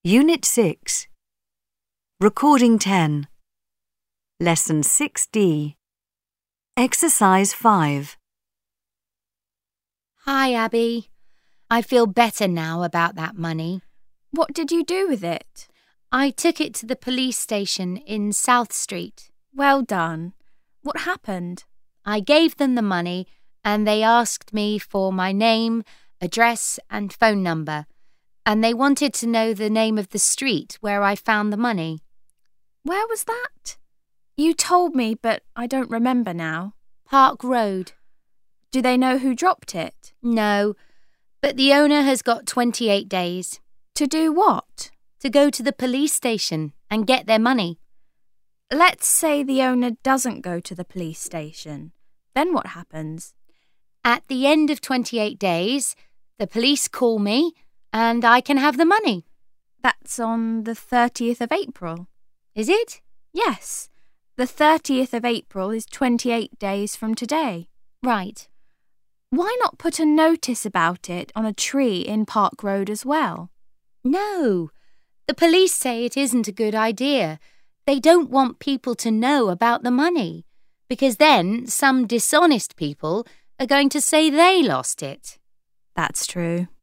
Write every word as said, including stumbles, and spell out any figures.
Unit six. Recording ten. Lesson six D. Exercise five. Hi, Abby. I feel better now about that money. What did you do with it? I took it to the police station in South Street. Well done. What happened? I gave them the money and they asked me for my name, address and phone number, and they wanted to know the name of the street where I found the money. Where was that? You told me, but I don't remember now. Park Road. Do they know who dropped it? No, but the owner has got twenty-eight days. To do what? To go to the police station and get their money. Let's say the owner doesn't go to the police station. Then what happens? At the end of twenty-eight days, the police call me and I can have the money. That's on the thirtieth of April. Is it? Yes. The thirtieth of April is twenty-eight days from today. Right. Why not put a notice about it on a tree in Park Road as well? No. The police say it isn't a good idea. They don't want people to know about the money, because then some dishonest people are going to say they lost it. That's true.